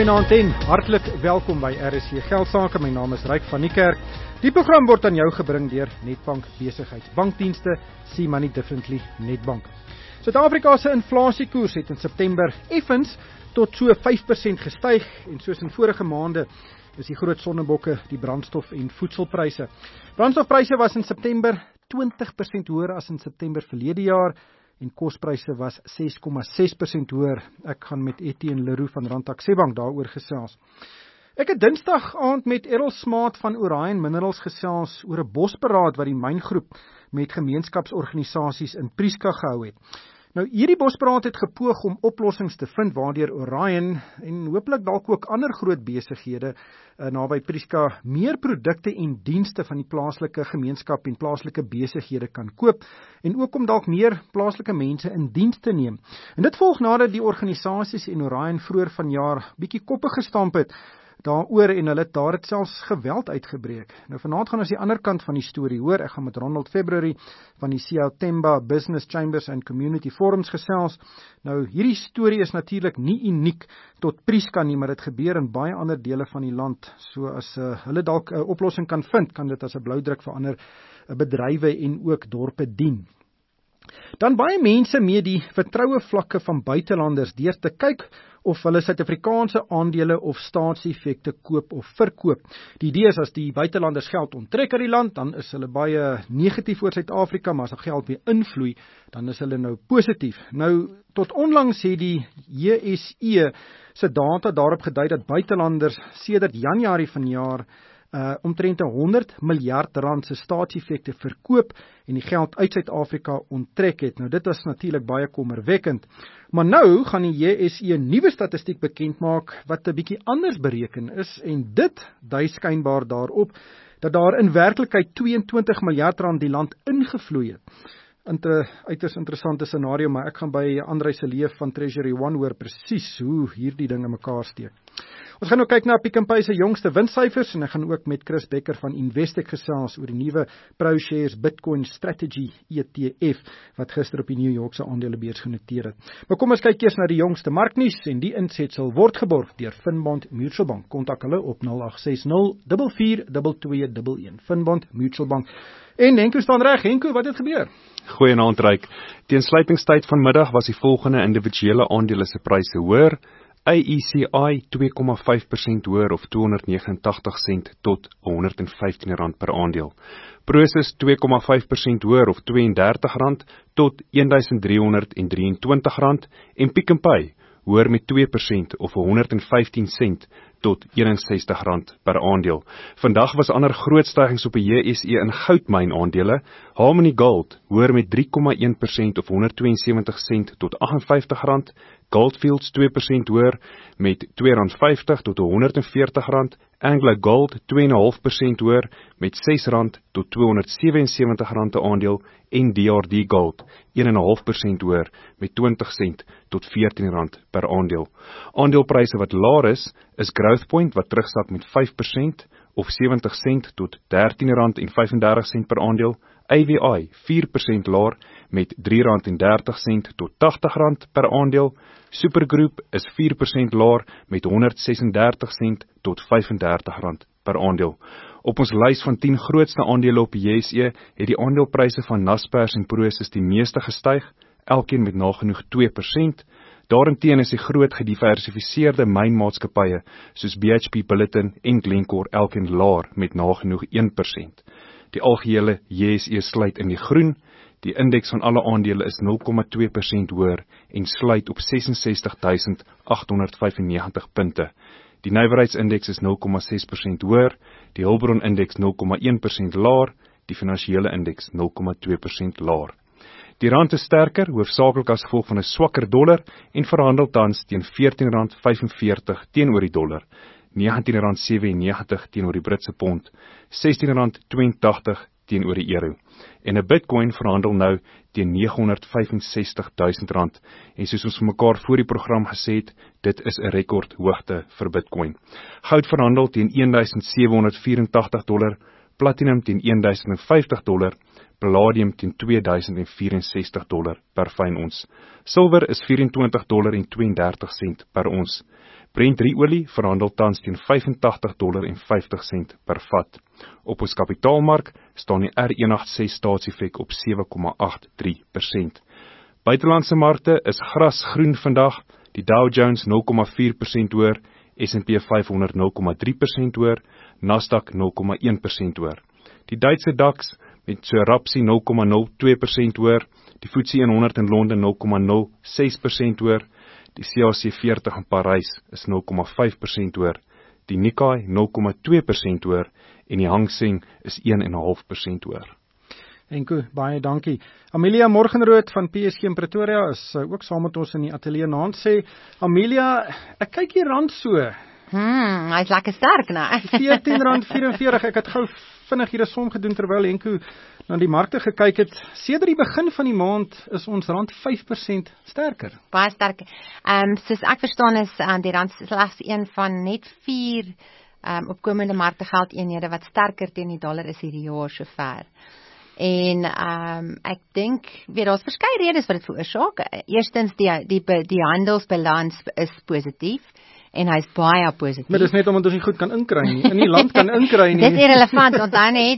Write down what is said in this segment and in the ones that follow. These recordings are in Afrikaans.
Goeienaand en hartlik welkom by RSC Geldsaake. My naam is Ryk van die Kerk. Die program word aan jou gebring deur Nedbank Besigheidsbankdienste, See Money Differently Nedbank. Suid-Afrika se inflasiekoers het in September effens tot so 5% gestyg en soos in vorige maande is die groot sonnebokke die brandstof en voedselpryse. Brandstofpryse was in September 20% hoër as in September verlede jaar en kospryse was 6,6% hoër. Ek gaan met Etienne Leroux van Randstad Bank daaroor gesels. Ek het Dinsdag aand met Errol Smaat van Orion Minerals gesels oor 'n bosberaad wat die myngroep met gemeenskapsorganisasies in Prieska gehou het. Nou hierdie bosberaad het gepoog om oplossings te vind waardeur Orion en hopelik dalk ook ander groot besighede naby Prieska meer produkte en dienste van die plaaslike gemeenskap en plaaslike besighede kan koop en ook om dalk meer plaaslike mense in diens te neem. En dit volg nadat die organisasies en Orion vroeër vanjaar bietjie koppe gestamp het daaroor en hulle het selfs geweld uitgebreek. Nou vanaand gaan ons die ander kant van die storie hoor. Ek gaan met Ronald February van die CLTEMBA Business Chambers and Community Forums gesels. Nou hierdie storie is natuurlik nie uniek tot Prieska nie, maar dit gebeur in baie ander dele van die land. So as hulle dalk 'n oplossing kan vind, kan dit as 'n bloudruk vir ander bedrywe en ook dorpe dien. Dan baie mense mee die vertroue vlakke van buitelanders deur te kyk of hulle Suid-Afrikaanse aandele of staatseffekte koop of verkoop. Die idee is as die buitelanders geld onttrek uit die land, dan is hulle baie negatief oor Suid-Afrika, maar as die geld weer invloei, dan is hulle nou positief. Nou, tot onlangs het die JSE se data daarop gedui dat buitelanders sedert Januarie vanjaar omtrent 100 miljard rand se staatseffekte verkoop en die geld uit Suid-Afrika onttrek het. Nou dit was natuurlik baie kommerwekkend. Maar nou gaan die JSE 'n nuwe statistiek bekend maak wat 'n bietjie anders bereken is en dit dui skynbaar daarop dat daar in werklikheid 22 miljard rand die land ingevloei het. Uiters interessante scenario, maar ek gaan by Andrei Seleef van Treasury One hoor presies hoe hierdie dinge mekaar steek. Ons gaan nou kyk na Pick n Pay se jongste winssyfers en ek gaan ook met Chris Becker van Investec gesels oor die nuwe ProShares Bitcoin Strategy ETF wat gister op die New York se aandelebeurs genoteer het. Maar kom ons kyk eers na die jongste marknuus en die insetsel word geborg deur Finbond Mutual Bank. Kontak hulle op 0860 442211. Finbond Mutual Bank. En Henko staan reg. Henko, wat het gebeur? Goeienaand Ryk. Teen sluitingstyd vanmiddag was die volgende individuele aandele se pryse hoër. AECI 2,5% hoër of 289 sent tot R115 per aandeel. Prosus 2,5% hoër of R32 tot R1323 en Pick n Pay hoër met 2% of 115 sent tot R61 per aandeel. Vandag was ander groot stygings op die JSE in goudmyn aandele. Harmony Gold hoër met 3,1% of 172 sent tot R58. Goldfields 2% hoër met R2.50 tot R140. Anglo Gold 2,5% hoër met R6 tot R277 'n aandeel en DRD Gold 1,5% hoër met 20 sent tot R14 per aandeel. Aandeelpryse wat laer is Growthpoint wat terugsak met 5% of 70 sent tot R13.35 per aandeel. AVI 4% laer met R3.30 tot R80 per aandeel. Supergroep is 4% laer met 136 sent tot R35 per aandeel. Op ons lys van 10 grootste aandele op die JSE het die aandeelpryse van Naspers en Prosus die meeste gestyg, elkeen met nagenoeg 2%. Daarenteen is die groot gediversifiseerde mynmaatskappye soos BHP Billiton en Glencore elkeen laer met nagenoeg 1%. Die algehele JSE sluit in die groen. Die indeks van alle aandele is 0,2% hoër en sluit op 66.895 punte. Die nywerheidsindeks is 0,6% hoër, die hulpbronindeks 0,1% laer, die finansiële indeks 0,2% laer. Die rand is sterker, hoofsaaklik as gevolg van 'n swakker dollar en verhandel tans teen R14.45 teenoor die dollar, R19.97 teenoor die Britse pond, R16.82 teenoor die euro. En 'n Bitcoin verhandel nou teen R965.000 en soos ons vir mekaar voor die program gesê het, dit is 'n rekordhoogte vir Bitcoin. Goud verhandel teen $1,784, platinum teen $1,050, palladium teen $2,064 per fyn ons. Silwer is $24.32 per ons. Brent olie verhandel tans teen $85.50 per vat. Op ons kapitaalmark staan die R186 staatseffek op 7,83%. Buitelandse markte is grasgroen vandag, die Dow Jones 0,4% hoër, S&P 500 0,3% hoër, Nasdaq 0,1% hoër. Die Duitse DAX met so rapsie 0,02% hoër, die FTSE 100 in Londen 0,06% hoër, die CAC 40 in Parys is 0,5% hoër, die Nikkei 0,2% hoër en die Hang Seng is 1,5% hoër. Enko, baie dankie. Amelia Morgenrood van PSG in Pretoria is ook saam met ons in die ateljee naand sê, Amelia, ek kyk die rand so. Hy is lekker sterk, né? R14.44, ek het gou vinnig hier 'n som gedoen terwyl Enko na die markte gekyk het. Sedert die begin van die maand is ons rand 5% sterker. Baie sterk. Soos ek verstaan is die rand slegs een van net 4 opkomende markte geldeenhede wat sterker teen die dollar is hierdie jaar sover. En ek dink weer daar's verskeie redes wat dit veroorsaak. Eerstens die handelsbalans is positief en hy's baie positief. Maar dis net omdat ons nie goed kan inkry nie. In die land kan inkry nie. Dis irrelevant, want dan het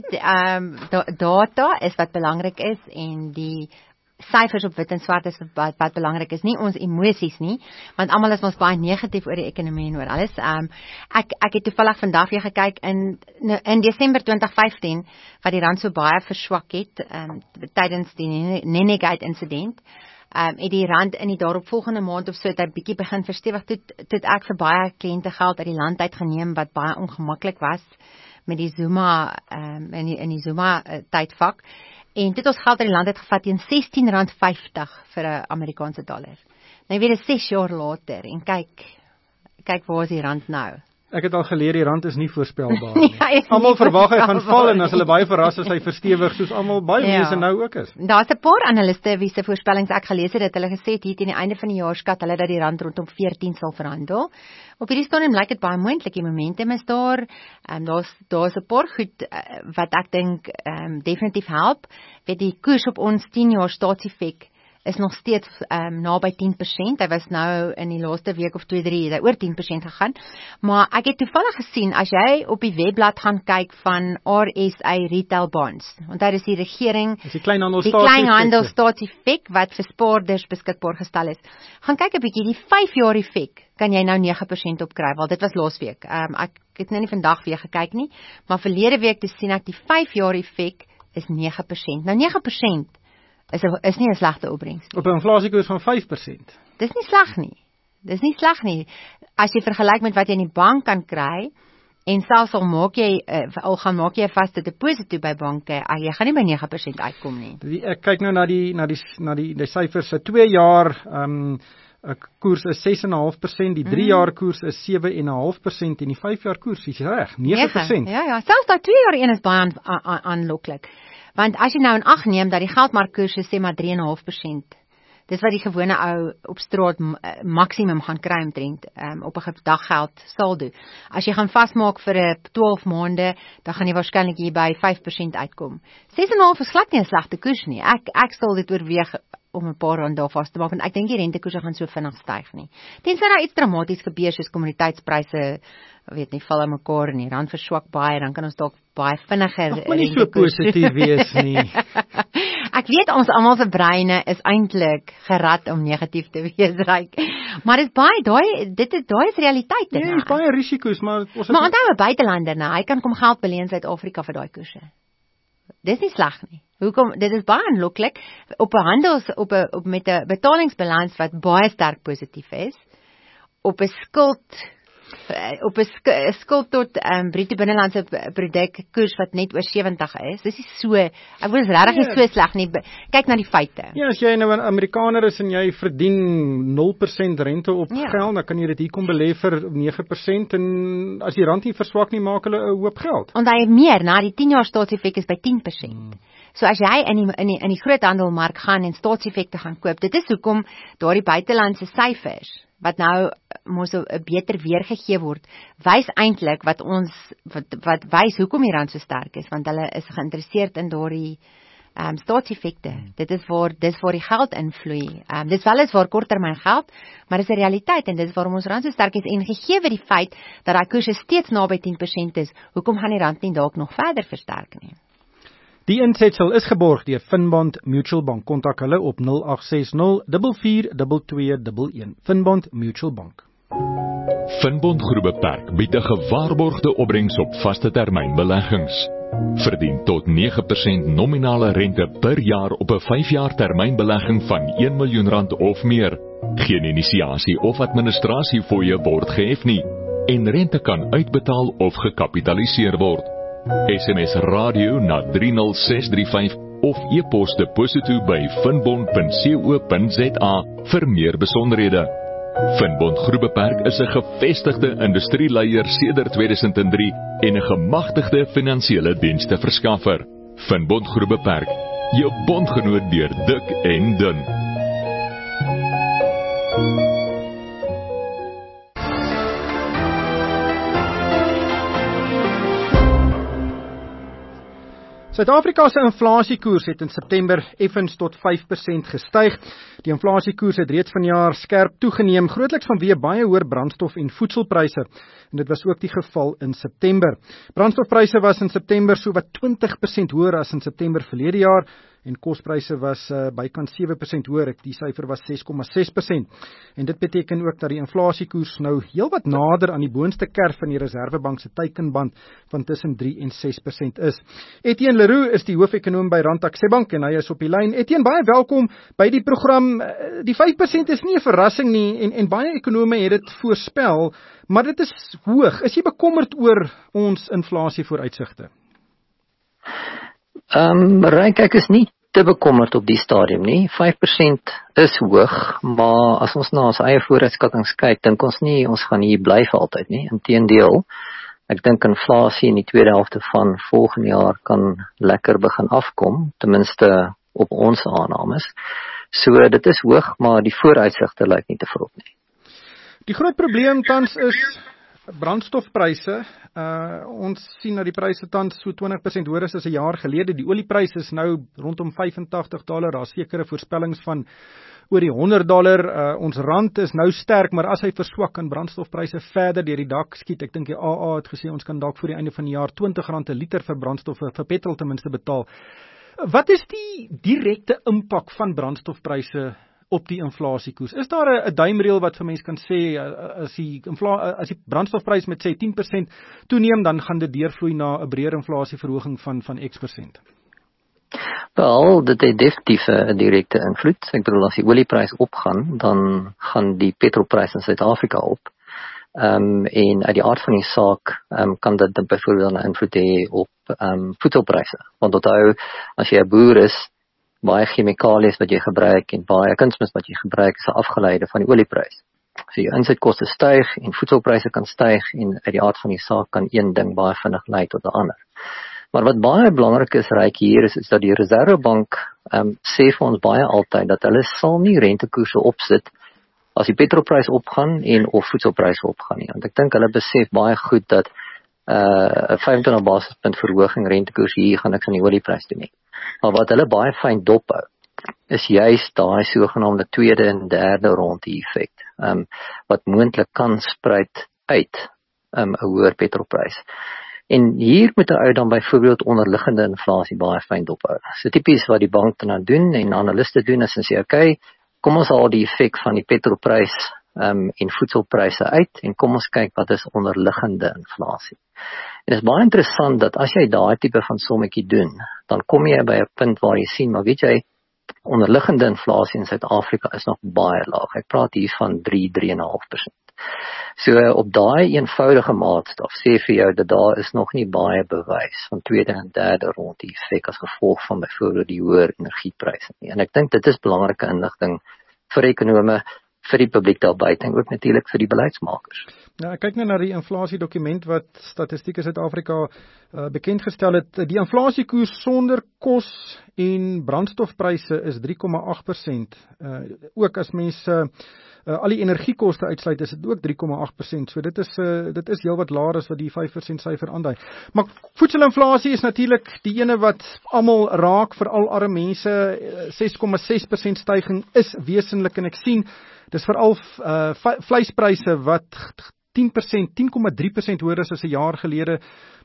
data is wat belangrik is en die syfers op wit en swart is wat belangrik is, nie ons emosies nie, want almal is ons baie negatief oor die ekonomie en oor alles. Ek het toevallig vandag weer gekyk in Desember 2015 wat die rand so baie verswak het tydens die Nenegate insident. Het die rand in die daaropvolgende maand of so het hy bietjie begin verstewig, toe ek vir baie kliënte geld uit die land uitgeneem wat baie ongemaklik was met die Zuma in die Zuma tydvak. En dit ons geld uit die land het gevat teen R16.50 vir 'n Amerikaanse dollar. Nou weer 6 jaar later en kyk waar is die rand nou. Ek het al geleer die rand is nie voorspelbaar nie. Almal verwag hy gaan val en as hulle baie verras is hy verstewig soos almal baie mense nou ook is. Daar's 'n paar analiste wie se voorspellings ek gelees het dat hulle gesê het hier teen die einde van die jaar skat hulle dat die rand rondom 14 sal verhandel. Op hierdie stadium lyk dit baie moontlik, die momentum is daar. Daar's 'n paar goed wat ek dink definitief help. Weet die koers op ons 10 jaar staatseffek is nog steeds naby 10%. Hy was nou in die laaste week of 2-3 het hy oor 10% gegaan. Maar ek het toevallig gesien as jy op die webblad gaan kyk van RSA Retail Bonds, want daar is die regering die kleinhandelsstaatseffek wat vir spaarders beskikbaar gestel is. Gaan kyk 'n bietjie die 5 jaar effek. Kan jy nou 9% opkry, want dit was laasweek. Ek het nou nie vandag weer gekyk nie, maar verlede week toe sien ek die 5 jaar effek is 9%. Nou 9% is nie 'n slegte opbrengs nie. Op 'n inflasiekoers van 5%. Dis nie sleg nie. As jy vergelyk met wat jy in die bank kan kry en selfs al gaan maak jy 'n vaste deposito by banke, jy gaan nie by 9% uitkom nie. Ek kyk nou na die syfers se 2 jaar koers is 6,5%, die 3 jaar koers is 7,5% en die 5 jaar koers is reg, 9%. Ja, selfs daai 2 jaar een is baie aanloklik. Want as jy nou in ag neem dat die geldmarkkoers sê maar 3,5%, dis wat die gewone ou op straat maksimum gaan kry omtrent op 'n daggeld saldo. As jy gaan vasmaak vir 12 maande, dan gaan jy waarskynlik hier by 5% uitkom. 6,5 is glad nie 'n slegte koers nie. Ek sal dit oorweeg om 'n paar rand daar vas te maak, want ek dink die rentekoerse gaan so vinnig styg nie. Tensy daar iets dramaties gebeur soos kommoditeitspryse val aan mekaar en die rand verswak baie, dan kan ons dalk baie vinniger nie so positief wees nie. Ek weet ons almal se breine is eintlik gerad om negatief te wees, maar dit is baie daai is realiteit. Ja, is baie risiko's, maar ons maar onthou 'n buitelander nou, hy kan kom geld beleen in Suid-Afrika vir daai koerse. Dis nie sleg nie. Hoekom? Dit is baie aanloklik op 'n handels met 'n betalingsbalans wat baie sterk positief is, op 'n skuld tot bruto binnelandse produk koers wat net oor 70 is. Dis nie so, ek wil regtig nie so sleg nie. Kyk na die feite. Ja, as jy nou 'n Amerikaner is en jy verdien 0% rente op geld, dan kan jy dit hier kom belê vir 9% en as die rand nie verswak nie, maak hulle 'n hoop geld. Want hy meer, die 10 jaar staatseffek is by 10%. So as jy in die groothandelmark gaan en staatseffekte gaan koop, dit is hoekom daardie buitelandse syfers wat nou mos 'n beter weergegee word, wys eintlik wat wys hoekom die rand so sterk is, want hulle is geïnteresseerd in daardie staatseffekte. Dis waar die geld invloei. Dis weliswaar korttermyn geld, maar dis 'n realiteit en dis waarom ons rand so sterk is en gegee die feit dat daai koerse steeds naby 10% is, hoekom gaan die rand nie dalk nog verder versterk nie? Die insetsel is geborg deur Finbond Mutual Bank. Kontak hulle op 0860 442211. Finbond Mutual Bank. Finbond Groep Beperk bied 'n gewaarborgde opbrengs op vaste termynbeleggings. Verdien tot 9% nominale rente per jaar op 'n 5-jaar termynbelegging van R1 miljoen of meer. Geen inisiasie of administrasiefooie word gehef nie en rente kan uitbetaal of gekapitaliseer word. SMS radio na 30635 of e-pos deposito by finbond.co.za vir meer besonderhede. Finbond Groep Beperk is 'n gevestigde industrieleier sedert 2003 en 'n gemagtigde finansiële dienste verskaffer. Finbond Groep Beperk, jou bondgenoot deur dik en dun. Suid-Afrika se inflasiekoers het in September effens tot 5% gestyg. Die inflasiekoers het reeds vanjaar skerp toegeneem, grootliks vanweë baie hoër brandstof- en voedselpryse. En dit was ook die geval in September. Brandstofpryse was in September sowat 20% hoër as in September verlede jaar en kospryse was bykans 7% hoër. Die syfer was 6,6%. En dit beteken ook dat die inflasiekoers nou heelwat nader aan die boonste kerf van die Reserwebank se teikenband van tussen 3 en 6% is. Etienne Leroux is die hoofekonoom by Rand Aksebank en hy is op die lyn. Etienne, baie welkom by die program. Die 5% is nie 'n verrassing nie en baie ekonome het dit voorspel, maar dit is hoog. Is jy bekommerd oor ons inflasie vooruitsigte? Ryk, ek is nie te bekommerd op die stadium nie. 5% is hoog, maar as ons na ons eie vooruitskattings kyk, dink ons nie ons gaan hier bly vir altyd nie. Inteendeel, ek dink inflasie in die tweede helfte van volgende jaar kan lekker begin afkom, ten minste op ons aannames. So dit is hoog, maar die vooruitsigte lyk nie te vrot nie. Die groot probleem tans is brandstofpryse. Ons sien dat die pryse tans so 20% hoër is as 'n jaar gelede. Die olieprys is nou rondom $85. Daar's sekere voorspellings van oor die $100. Ons rand is nou sterk, maar as hy verswak kan brandstofpryse verder deur die dak skiet. Ek dink die AA het gesê ons kan dalk voor die einde van die jaar R20 'n liter vir brandstof vir petrol ten minste betaal. Wat is die direkte impak van brandstofpryse op die inflasiekoers? Is daar 'n duimreël wat vir mense kan sê as die brandstofprys met sê 10% toeneem, dan gaan dit deurvloei na 'n breër inflasieverhoging van X%? Wel, dit het definitief 'n direkte invloed. Ek bedoel, as die olieprys opgaan, dan gaan die petrolprys in Suid-Afrika op. En uit die aard van die saak kan dit byvoorbeeld 'n invloed hê op voedselpryse. Want onthou, as jy 'n boer is, baie chemikalies wat jy gebruik en baie kunsmis wat jy gebruik is 'n afgeleide van die olieprys. So jou insetkoste styg en voedselpryse kan styg en uit die aard van die saak kan een ding baie vinnig lei tot 'n ander. Maar wat baie belangrik is, Ryk, hier is dat die Reserwebank sê vir ons baie altyd dat hulle sal nie rentekoerse opsit as die petrolprys opgaan en of voedselpryse opgaan nie. Want ek dink hulle besef baie goed dat 'n 25 basispunt verhoging rentekoers hier gaan niks aan die olieprys doen nie. Maar wat hulle baie fyn dophou, is juist daai sogenaamde tweede en derde ronde effek, wat moontlik kan spruit uit 'n hoër petrolprys. En hier moet 'n ou dan byvoorbeeld onderliggende inflasie baie fyn dophou. So tipies wat die bank dan doen en analiste doen is sê, okay, kom ons haal die effek van die petrolprys en voedselpryse uit en kom ons kyk wat is onderliggende inflasie. En dit is baie interessant dat as jy daai tipe van sommetjie doen, dan kom jy by 'n punt waar jy sien, maar weet jy, onderliggende inflasie in Suid-Afrika is nog baie laag. Ek praat hier van 3,5%. So op daai eenvoudige maatstaf sê vir jou dat daar is nog nie baie bewys van tweede en derde ronde effek as gevolg van byvoorbeeld die hoër energiepryse nie. En ek dink dit is belangrike inligting vir ekonome, vir die publiek daar buite en ook natuurlik vir die beleidsmakers. Nou, ek kyk nou na die inflasiedokument wat Statistiek Suid-Afrika bekendgestel het. Die inflasiekoers sonder kos en brandstofpryse is 3,8%. Ook as mense al die energiekoste uitsluit, is dit ook 3,8%. So dit is heelwat laer as wat die 5% syfer aandui. Maar voedselinflasie is natuurlik die ene wat almal raak, veral arme mense. 6,6% styging is wesenlik, en ek sien dis veral vleispryse wat 10,3% hoër is as 'n jaar gelede.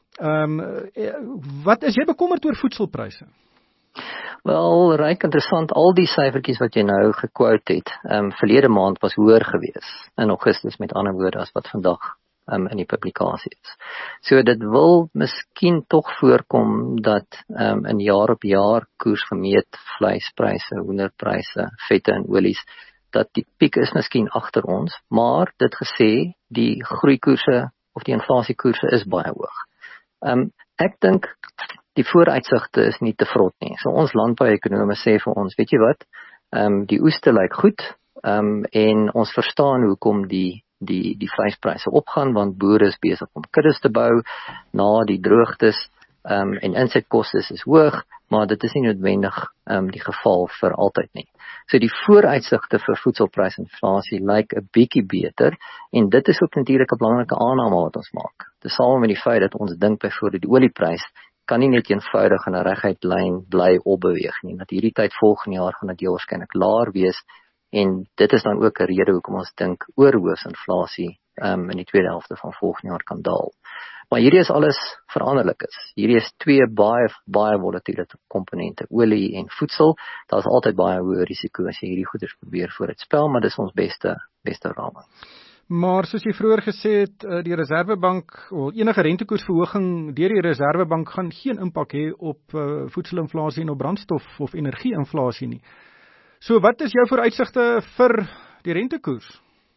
Wat is jy bekommerd oor voedselpryse? Wel, Ryk, interessant, al die syfertjies wat jy nou gequote het, verlede maand was hoër gewees in Augustus, met ander woorde, as wat vandag in die publikasie is. So dit wil miskien tog voorkom dat in jaar op jaar koers gemeet vleispryse, hoenderpryse, vette en olies, dat die piek is miskien agter ons, maar dit gesê, die groeikoerse of die inflasiekoerse is baie hoog. Ek dink die vooruitsigte is nie te vrot nie. So ons landbouekonome sê vir ons, weet jy wat, die oeste lyk goed, en ons verstaan hoekom die vleispryse opgaan, want boere is besig om kuddes te bou na die droogtes, en insetkostes is hoog, maar dit is nie noodwendig die geval vir altyd nie. So die vooruitsigte vir voedselprysinflasie lyk 'n bietjie beter, en dit is ook natuurlik 'n belangrike aanname wat ons maak. Dis saam met die feit dat ons dink byvoorbeeld die olieprys kan nie net eenvoudig in 'n reguit lyn bly opbeweeg nie. Dat hierdie tyd volgende jaar gaan dit heel waarskynlik laer wees, en dit is dan ook 'n rede hoekom ons dink oorhoofsinflasie in die tweede helfte van volgende jaar kan daal. Maar hierdie is alles veranderlik is. Hierdie is twee baie volatiele komponente, olie en voedsel. Daar is altyd baie hoë risiko as jy hierdie goeders probeer vooruitspel, maar dis ons beste raming. Maar soos jy vroeër gesê het, die Reserwebank, enige rentekoersverhoging deur die Reserwebank gaan geen impak hê op voedselinflasie en op brandstof of energieinflasie nie. So wat is jou vooruitsigte vir die rentekoers?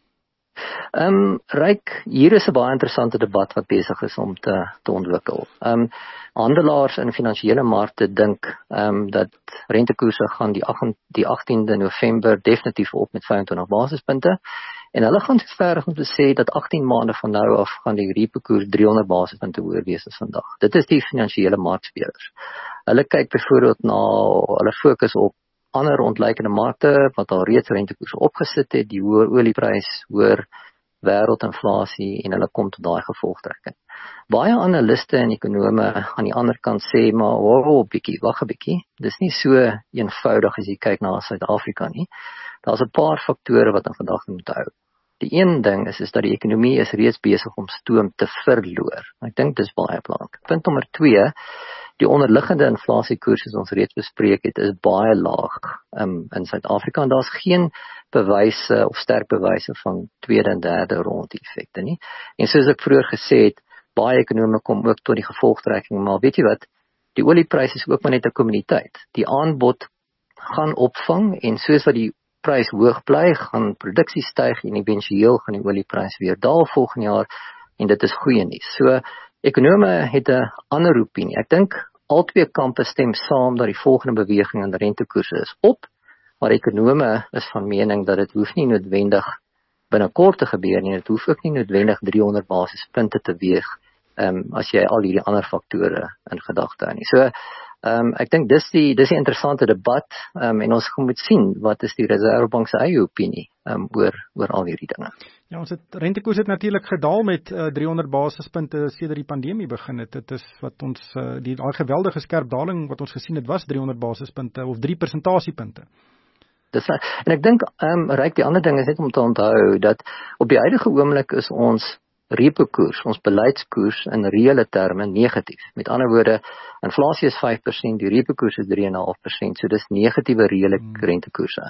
Ryk, hier is 'n baie interessante debat wat besig is om te ontwikkel. Handelaars in finansiële markte dink dat rentekoerse gaan die 18de November definitief op met 25 basispunte, en hulle gaan so ver om te sê dat 18 maande van nou af gaan die repo-koers 300 basispunte hoër wees as vandag. Dit is die finansiële markspelers. Hulle kyk byvoorbeeld hulle fokus op ander ontleikende markte wat al reeds rentekoerse opgesit het, die hoër olieprys, hoër wêreldinflasie, en hulle kom tot daai gevolgtrekking. Baie analiste en ekonome aan die ander kant sê, maar wag 'n bietjie, dis nie so eenvoudig as jy kyk na Suid-Afrika nie. Daar's 'n paar faktore wat aan gedagte moet hou. Die een ding is dat die ekonomie is reeds besig om stoom te verloor. Ek dink dis baie belangrik. Punt nommer 2, die onderliggende inflasiekoers, soos ons reeds bespreek het, is baie laag in Suid-Afrika, en daar's geen bewyse of sterk bewyse van tweede en derde ronde effekte nie. En soos ek vroeër gesê het, baie ekonome kom ook tot die gevolgtrekking, maar weet jy wat, die olieprys is ook maar net 'n kommuniteit. Die aanbod gaan opvang, en soos wat die prys hoog bly, gaan produksie styg, en éventueel gaan die olieprys weer daal volgende jaar, en dit is goeie nuus. So, ekonome het 'n ander opinie. Ek dink albei kampe stem saam dat die volgende beweging in rentekoerse is op, maar ekonome is van mening dat dit hoef nie noodwendig binnekort te gebeur nie, dit hoef ook nie noodwendig 300 basispunte te weeg, as jy al hierdie ander faktore in gedagte hou nie. So, ek dink dis die interessante debat, en ons moet sien wat is die Reserwebank se eie opinie oor al hierdie dinge. Ja, ons rentekoers het natuurlik gedaal met 300 basispunte sedert die pandemie begin het. Dit is wat ons daai geweldige skerp daling wat ons gesien het, was 300 basispunte of 3 persentasiepunte. En ek dink, Ryk, die ander ding is net om te onthou dat op die huidige oomblik is ons repo-koers, ons beleidskoers in reële terme negatief. Met ander woorde, inflasie is 5%, die repo-koers is 3,5%, so dis negatiewe reële rentekoerse.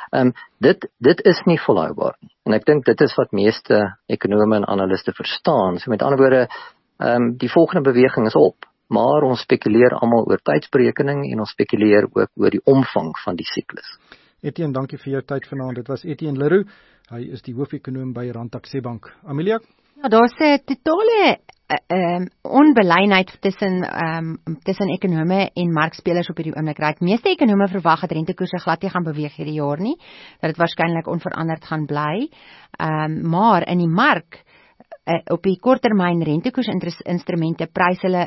Dit is nie volhoubaar nie. En ek dink dit is wat meeste ekonome en analiste verstaan. So met ander woorde, die volgende beweging is op, maar ons spekuleer almal oor tydsberekening, en ons spekuleer ook oor die omvang van die siklus. Etienne, dankie vir jou tyd vanaand. Dit was Etienne Leroux. Hy is die hoofekonoom by Randstad Bank. Amelia? Ja, daar's 'n totale onbelynheid tussen ekonome en markspelers op hierdie oomblik. Die meeste ekonome verwag dat rentekoerse glad nie gaan beweeg hierdie jaar nie, dat dit waarskynlik onveranderd gaan bly. Maar in die mark op die korttermyn rentekoers instrumente prys hulle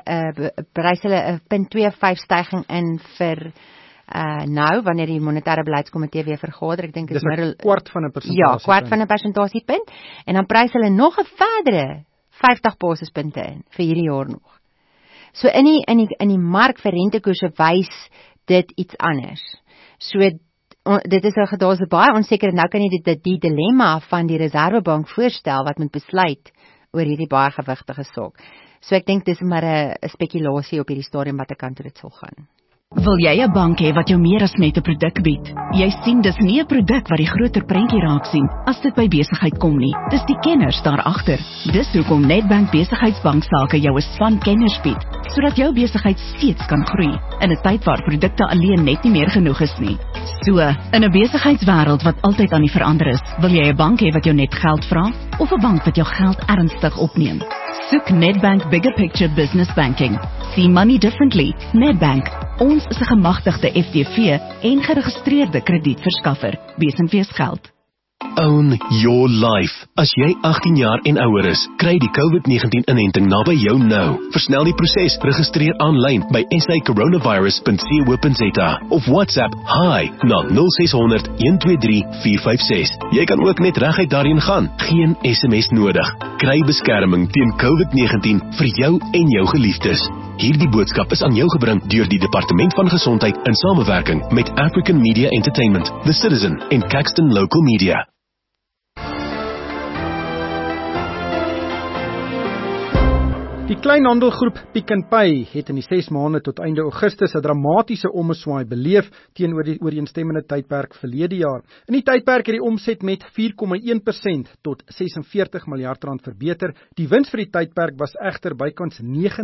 0.25 styging in vir nou, wanneer die monetaire beleidskomitee weer vergader, ek dink dis 'n kwart van 'n persentasie. Ja, kwart van 'n persentasiepunt, en dan prys hulle nog 'n verdere 50 basispunte in vir hierdie jaar nog. So in die mark vir rentekoerse wys dit iets anders. So dit is daar's baie onseker, nou kan jy die dilemma van die Reserwebank voorstel wat moet besluit oor hierdie baie gewigtige saak. So ek dink dis maar 'n spekulasie op hierdie stadium wat ek kan toe dit sal gaan. Wil jy 'n bank hê wat jou meer as net 'n produk bied? Jy sien, dis nie 'n produk wat die groter prentjie raak sien as dit by besigheid kom nie. Dis die kenners daar agter. Dis hoekom Nedbank Besigheidsbanksake jou 'n span kenners bied, sodat jou besigheid steeds kan groei in 'n tyd waar produkte alleen net nie meer genoeg is nie. So, in 'n besigheidswêreld wat altyd aan die verander is, wil jy 'n bank hê wat jou net geld vra of 'n bank wat jou geld ernstig opneem? Soek Nedbank Bigger Picture Business Banking. See money differently. Nedbank. Ons is 'n gemagtigde FTV en geregistreerde kredietverskaffer. Wees en wees geld. Own your life. As jy 18 jaar en ouer is, kry die COVID-19-inenting naby jou nou. Versnel die proses, registreer aanlyn by sacoronavirus.co.za of WhatsApp hi na 0600 123 456. Jy kan ook net reguit daarheen gaan. Geen SMS nodig. Kry beskerming teen COVID-19 vir jou en jou geliefdes. Hierdie boodskap is aan jou gebring deur die Departement van Gesondheid in samewerking met African Media Entertainment, The Citizen en Caxton Local Media. Die kleinhandelgroep Pick n Pay het in die 6 maande tot einde Augustus 'n dramatiese ommeswaai beleef teenoor die ooreenstemmende tydperk verlede jaar. In die tydperk het die omset met 4,1% tot 46 miljard rand verbeter. Die wins vir die tydperk was egter bykans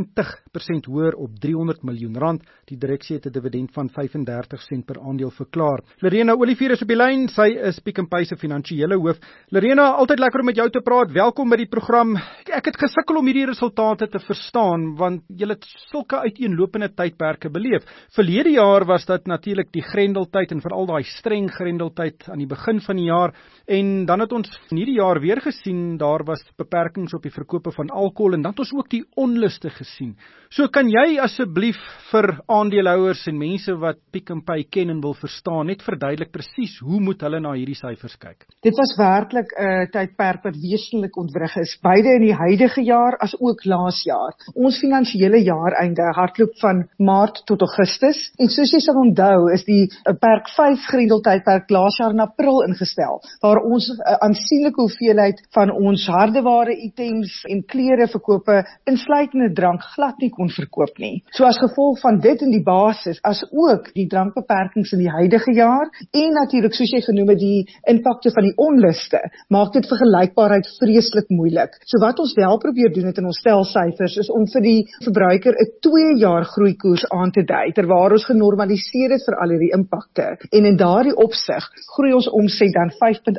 90% hoër op 300 miljoen rand. Die direksie het 'n dividend van 35 sent per aandeel verklaar. Lorena Olivier is op die lyn. Sy is Pick n Pay se finansiële hoof. Lorena, altyd lekker om met jou te praat. Welkom by die program. Ek het gesukkel om hierdie resultate te verstaan, want julle het sulke uiteenlopende tydperke beleef. Verlede jaar was dit natuurlik die Grendeltyd en veral daai streng Grendeltyd aan die begin van die jaar, en dan het ons in hierdie jaar weer gesien, daar was beperkings op die verkope van alkohol, en dan het ons ook die onluste gesien. So kan jy asseblief vir aandeelhouers en mense wat Pick n Pay ken en wil verstaan, net verduidelik presies hoe moet hulle na hierdie syfers kyk? Dit was werklik 'n tydperk wat wesenlik ontwrig is, beide in die huidige jaar as ook laas jaar. Ons finansiële jaareinde hardloop van Maart tot Augustus, en soos jy sal onthou is die perk 5 Grendeltydperk laas jaar in April ingestel, waar ons 'n aansienlike hoeveelheid van ons hardeware items en klere verkope, insluitende drank, glad nie kon verkoop nie. So as gevolg van dit in die basis, as ook die drankbeperkings in die huidige jaar, en natuurlik soos jy genoem het, die impakte van die onluste, maak dit vergelykbaarheid vreeslik moeilik. So wat ons wel probeer doen het in ons stelsyfers, is om vir die verbruiker 'n 2 jaar groeikoers aan te dui, terwyl ons genormaliseer het vir al hierdie impakte. En in daardie opsig groei ons omset dan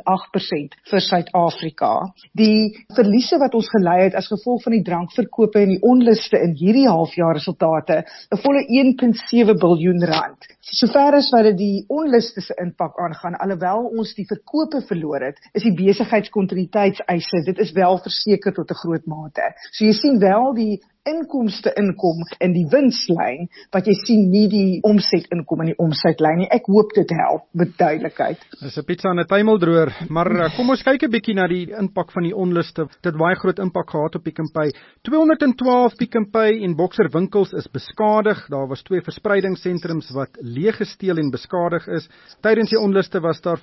5,8% vir Suid-Afrika. Die verliese wat ons gelei het as gevolg van die drankverkope en die onluste in hierdie halfjaar resultate, 'n volle 1,7 biljoen rand. Sover as wat dit die onluste se impak aangaan, alhoewel ons die verkope verloor het, is die besigheidskontinuïteitseise, dit is wel verseker tot 'n groot mate. So jy sien wel die inkomste inkom in die winslyn, wat jy sien nie die omset inkom in die omsetlyn nie. Ek hoop dit help met duidelikheid. Dis 'n pizza en 'n tuimeldroër, maar kom ons kyk 'n bietjie na die impak van die onluste. Dit baie groot impak gehad op Pick n Pay. 212 Pick n Pay en Boxer winkels is beskadig. Daar was 2 verspreidingssentrums wat leeg gesteel en beskadig is. Tydens die onluste was daar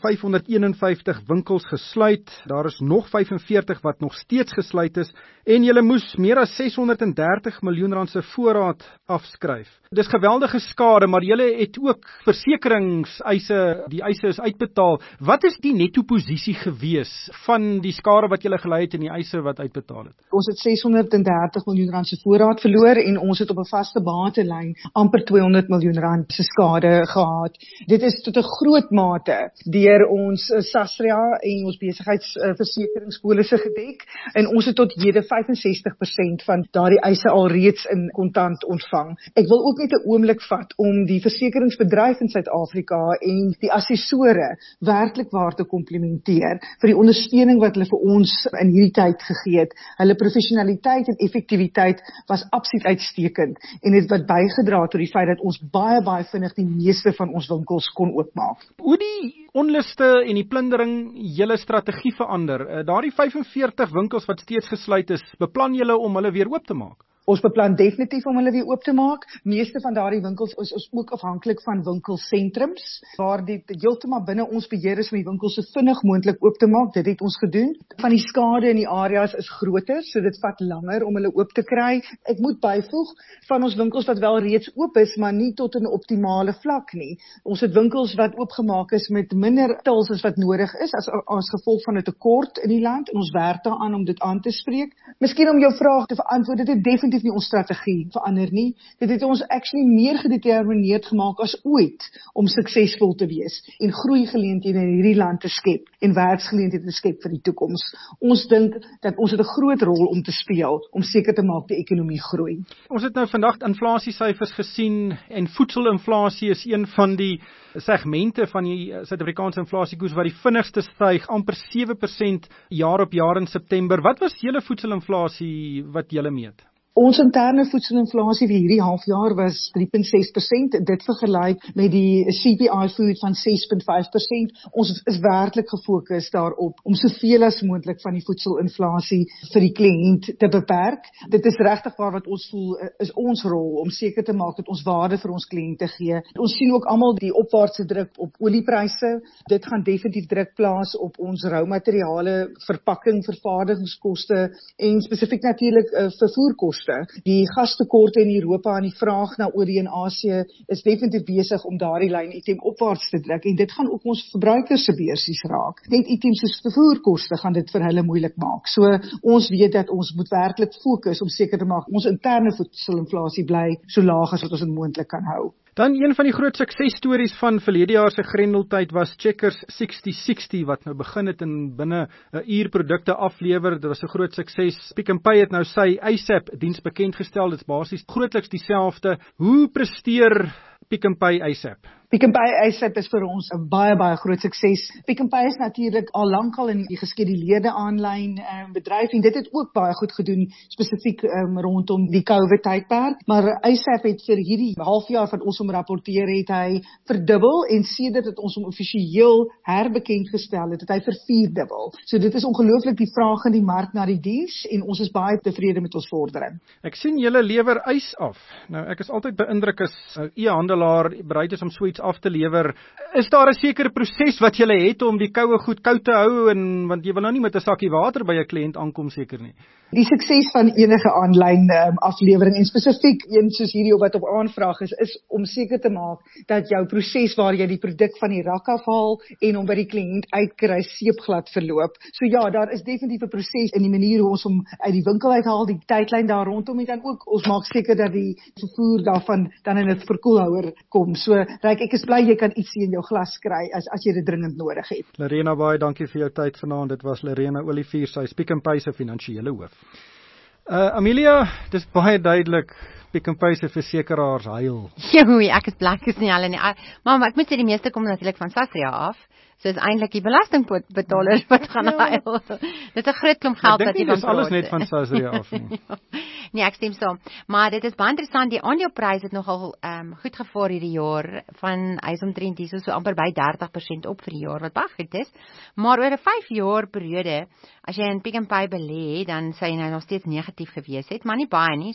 551 winkels gesluit. Daar is nog 45 wat nog steeds gesluit is, en julle moes meer as 630 miljoen rand se voorraad afskryf. Dis geweldige skade, maar julle het ook versekeringseise, die eise is uitbetaal. Wat is die netto posisie gewees van die skade wat julle gelei het en die eise wat uitbetaal het? Ons het 630 miljoen rand se voorraad verloor, en ons het op 'n vaste batelyn amper 200 miljoen rand se skade gehad. Dit is tot 'n groot mate deur ons SASRIA en ons besigheidsversekeringspolisse gedek, en ons het tot hede 65% van daardie eise alreeds in kontant ontvang. Ek wil ook ook net 'n oomblik vat om die versekeringsbedryf in Suid-Afrika en die assessore werklik waar te komplimenteer vir die ondersteuning wat hulle vir ons in hierdie tyd gegee het. Hulle professionaliteit en effektiwiteit was absoluut uitstekend en het wat bygedra tot die feit dat ons baie vinnig die meeste van ons winkels kon oopmaak. Hoe die onluste en die plundering julle strategie verander? Daardie 45 winkels wat steeds gesluit is, beplan julle om hulle weer oop te maak? Ons beplan definitief om hulle weer oop te maak. Meeste van daardie winkels is ook afhanklik van winkelsentrums, waar dit heeltemal binne ons beheer is om die winkels so vinnig moontlik oop te maak. Dit het ons gedoen. Van die skade in die areas is groter, so dit vat langer om hulle oop te kry. Ek moet byvoeg, van ons winkels wat wel reeds oop is, maar nie tot 'n optimale vlak nie. Ons het winkels wat oopgemaak is met minder tils as wat nodig is, as gevolg van 'n tekort in die land, en ons werk daaraan om dit aan te spreek. Miskien om jou vraag te beantwoord, dit het definitief nie ons strategie verander nie. Dit het ons actually meer gedetermineerd gemaak as ooit om suksesvol te wees en groeigeleenthede in hierdie land te skep en werksgeleenthede te skep vir die toekoms. Ons dink dat ons het 'n groot rol om te speel om seker te maak die ekonomie groei. Ons het nou vandag inflasiesyfers gesien en voedselinflasie is een van die segmente van die Suid-Afrikaanse inflasiekoers wat die vinnigste styg, amper 7% jaar op jaar in September. Wat was julle voedselinflasie wat julle meet? Ons interne voedselinflasie vir hierdie halfjaar was 3.6%. Dit vergelyk met die CPI food van 6.5%. Ons is werklik gefokus daarop om soveel as moontlik van die voedselinflasie vir die kliënt te beperk. Dit is regtig wat ons voel is ons rol om seker te maak dat ons waarde vir ons kliënte gee. Ons sien ook almal die opwaartse druk op oliepryse. Dit gaan definitief druk plaas op ons roumateriale, verpakking, vervaardigingskoste en spesifiek natuurlik vervoerkoste. Die gastekorte in Europa en die vraag na olie in Asië is definitief besig om daardie lyn item opwaarts te druk en dit gaan ook ons verbruikers se beursies raak. Net items soos vervoerkoste gaan dit vir hulle moeilik maak. So ons weet dat ons moet werklik fokus om seker te maak ons interne voedselinflasie bly so laag as wat ons dit moontlik kan hou. Dan een van die groot suksesstories van verlede jaar se Grendeltyd was Checkers 6060 wat nou begin het en binne 'n uur produkte aflewer. Dit was 'n groot sukses. Pick n Pay het nou sy ASAP diens bekend gestel. Dit is basies grootliks dieselfde. Hoe presteer Pick n Pay ASAP? Pick n Pay ASAP is vir ons 'n baie groot sukses. Pick n Pay is natuurlik al lankal in die geskeduleerde aanlyn bedryf en dit het ook baie goed gedoen spesifiek rondom die COVID tydperk. Maar ASAP het vir hierdie halfjaar van ons om rapporteer het hy verdubbel en sedert dit ons hom offisieel herbekend gestel het hy vervierdubbel. So dit is ongelooflik die vraag in die mark na die diens en ons is baie tevrede met ons vordering. Ek sien julle lewer ys af. Nou ek is altyd beïndruk as 'n e-handelaar bereid is om so iets af te lewer. Is daar 'n sekere proses wat jy het om die koue goed koud te hou want jy wil nou nie met 'n sakkie water by 'n kliënt aankom seker nie? Die sukses van enige aanlyn aflewering en spesifiek een soos hierdie wat op aanvraag is om seker te maak dat jou proses waar jy die produk van die rak afhaal en hom by die kliënt uitkry seepglad verloop. So ja, daar is definitief 'n proses in die manier hoe ons hom uit die winkel uithaal, die tydlyn daar rondom en dan ook ons maak seker dat die vervoer daarvan dan in 'n verkoelhouer kom. So Ryk, ek is bly jy kan ietsie in jou glas kry as jy dit dringend nodig het. Lerena, baie dankie vir jou tyd vanaand. Dit was Lerena Olivier, sy is Pick n Pay se finansiële hoof. Amelia, dis baie duidelik, Pick n Pay se versekeraars huil. Joe, ek is bly ek is nie hulle nie. Maar ek moet sê die meeste kom natuurlik van Sasria af. So is eintlik die belastingbetalers wat gaan huil. Dit is 'n groot klomp geld wat jy dan dis alles net van Sasria af nie. Nee, ek stem saam. Maar dit is baie interessant, die aandelepryse het nogal goed gevaar hierdie jaar van hy's omtrent hier so amper by 30% op vir die jaar wat baie goed is. Maar oor 'n 5 jaar periode, as jy in Pick n Pay belê, dan sê jy nou nog steeds negatief gewees het, maar nie baie nie,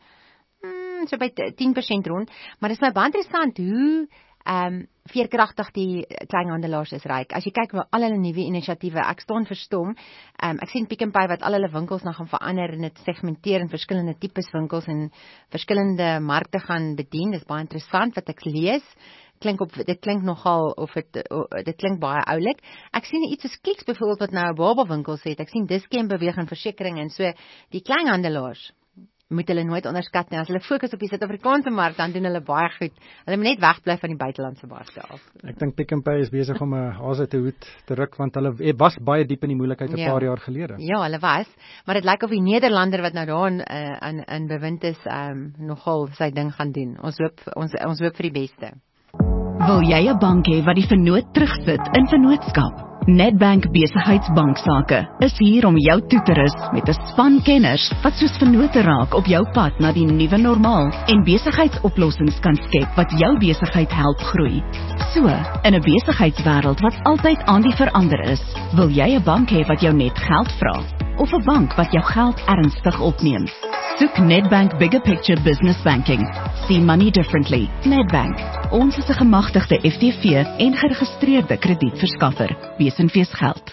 so by 10% rond. Maar dit is my baie interessant hoe veerkragtig die kleinhandelaars is ryk. As jy kyk na al hulle nuwe inisiatiewe, ek staan verstom. Ek sien Pick n Pay wat al hulle winkels nou gaan verander en dit segmenteer in verskillende tipes winkels en verskillende markte gaan bedien. Dis baie interessant wat ek lees. Dit klink nogal dit klink baie oulik. Ek sien iets soos Clicks byvoorbeeld wat nou 'n baba winkels het. Ek sien Dischem beweeg in versekerings en so die kleinhandelaars moet hulle nooit onderskat nie. As hulle fokus op die Suid-Afrikaanse mark, dan doen hulle baie goed. Hulle moet net wegbly van die buitelandse markte af. Ek dink Pick n Pay is besig om 'n haas uit 'n hoed te ruk, want hulle was baie diep in die moeilikheid 'n paar jaar gelede. Ja, hulle was, maar dit lyk of die Nederlander wat nou daar in bewind is, nogal sy ding gaan doen. Ons hoop vir die beste. Wil jy 'n bank hê wat die vernoot terugsit in vennootskap? Nedbank Besigheidsbanksaake is hier om jou toe te rus met 'n span kenners wat soos vennote raak op jou pad na die nuwe normaal en besigheidsoplossings kan skep wat jou besigheid help groei. So, in 'n besigheidswêreld wat altyd aan die verander is, wil jy 'n bank hê wat jou net geld vra of 'n bank wat jou geld ernstig opneem? Soek Nedbank Bigger Picture Business Banking. See money differently. Nedbank. Ons is 'n gemagtigde FTV en geregistreerde kredietverskaffer. Wees en wees geld.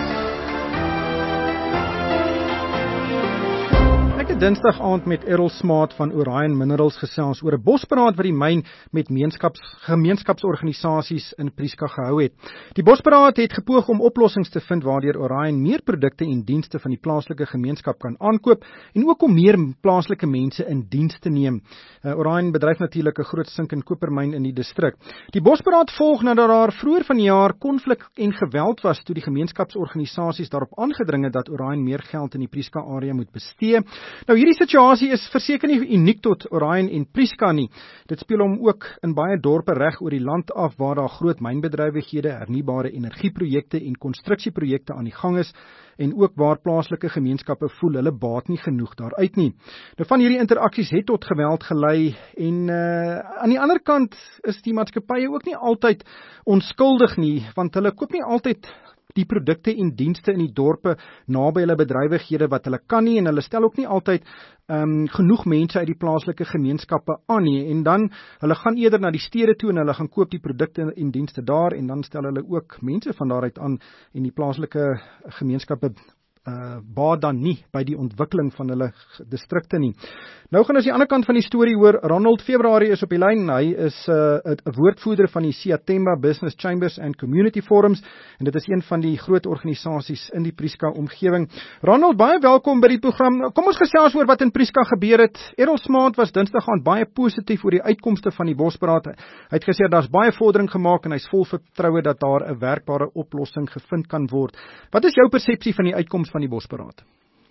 Ek het Dinsdag aand met Errol Smaat van Orion Minerals gesels oor 'n bosberaad wat die myn met gemeenskapsorganisasies in Prieska gehou het. Die bosberaad het gepoog om oplossings te vind waardeur Orion meer produkte en dienste van die plaaslike gemeenskap kan aankoop en ook om meer plaaslike mense in diens te neem. Orion bedryf natuurlik 'n groot sink- en kopermyn in die distrik. Die bosberaad volg nadat daar vroeër van die jaar konflik en geweld was toe die gemeenskapsorganisasies daarop aangedring het dat Orion meer geld in die Prieska area moet bestee. Nou hierdie situasie is verseker nie uniek tot Orion en Prieska nie. Dit speel hom ook in baie dorpe reg oor die land af waar daar groot mynbedrywighede, hernubare energieprojekte en konstruksieprojekte aan die gang is en ook waar plaaslike gemeenskappe voel hulle baat nie genoeg daaruit nie. Nou van hierdie interaksies het tot geweld gelei en aan die ander kant is die maatskappye ook nie altyd onskuldig nie, want hulle koop nie altyd die produkte en dienste in die dorpe naby hulle bedrywighede wat hulle kan nie en hulle stel ook nie altyd genoeg mense uit die plaaslike gemeenskappe aan nie en dan hulle gaan eerder na die stede toe en hulle gaan koop die produkte en dienste daar en dan stel hulle ook mense van daaruit aan en die plaaslike gemeenskappe baat dan nie by die ontwikkeling van hulle distrikte nie. Nou gaan ons die ander kant van die storie hoor. Ronald Februarie is op die lyn. Hy is 'n woordvoerder van die Siatemba Business Chambers and Community Forums en dit is een van die groot organisasies in die Prieska omgewing. Ronald, baie welkom by die program. Kom ons gesels oor wat in Prieska gebeur het. Errol Smaat was Dinsdag aan baie positief oor die uitkomste van die bosberaad. Hy het gesê daar's baie vordering gemaak en hy's vol vertroue dat daar 'n werkbare oplossing gevind kan word. Wat is jou persepsie van die uitkoms van die bosberaad?